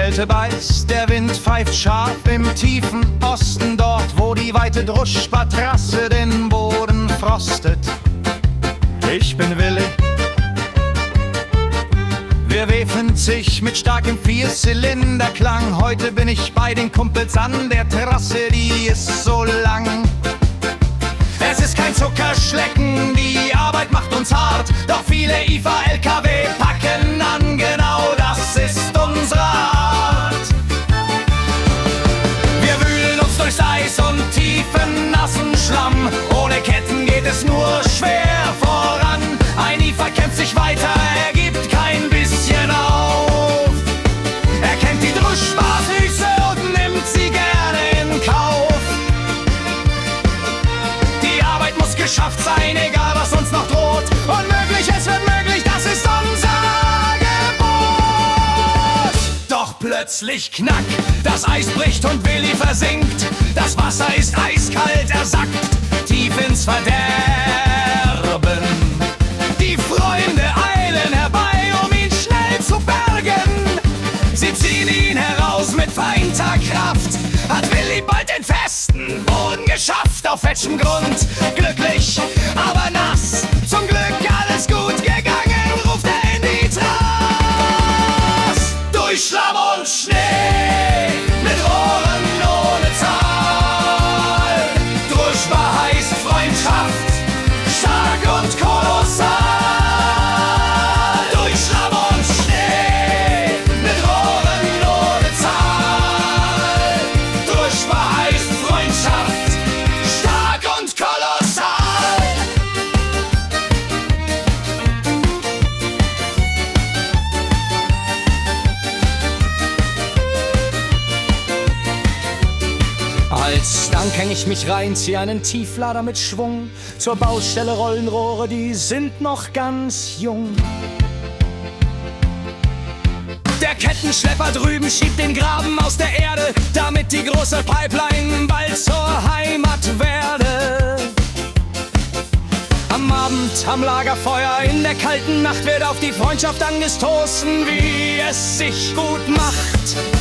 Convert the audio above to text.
Kälte beißt, der Wind pfeift scharf im tiefen Osten, dort wo die weite Druschbatrasse den Boden frostet. Ich bin Willi. Wir wefen sich mit starkem Vierzylinderklang. Heute bin ich bei den Kumpels an der Trasse, die ist so lang. Es ist kein Zuckerschlecken, die Arbeit macht uns hart, doch viele IFA-LKW packen an, genau das ist unsere Art. Wir wühlen uns durchs Eis und tiefen nassen Schlamm, ohne Ketten geht es nur schwer voran. Ein IFA kämpft sich weiter, er gibt kein bisschen auf. Er kennt die Druschbarfüße und nimmt sie gerne in Kauf. Die Arbeit muss geschafft sein, egal was uns noch droht. Unmöglich, es wird möglich, das ist unser Gebot. Doch plötzlich knack, das Eis bricht und Willi versinkt. Das Wasser ist eiskalt, er sackt tief ins Verderben. Die Freunde eilen herbei, um ihn schnell zu bergen. Sie ziehen ihn heraus mit vereinter Kraft. Hat Willi bald den festen Boden geschafft, auf fetschem Grund, glücklich, aber nass. Zum Glück alles gut gegangen, ruft er in die Trass. Durch Schlamm und Schnee, mit Rohren ohne Zahl. Druschbar heißt Freundschaft, stark und kolossal. Durch Schlamm und Schnee, mit Rohren ohne Zahl. Druschbar heißt Freundschaft, stark und kolossal. Als Dank häng ich mich rein, zieh einen Tieflader mit Schwung. Zur Baustelle rollen Rohre, die sind noch ganz jung. Der Kettenschlepper drüben schiebt den Graben aus der Erde, damit die große Pipeline bald zur Heimat werde. Am Abend am Lagerfeuer in der kalten Nacht wird auf die Freundschaft angestoßen, wie es sich gut macht.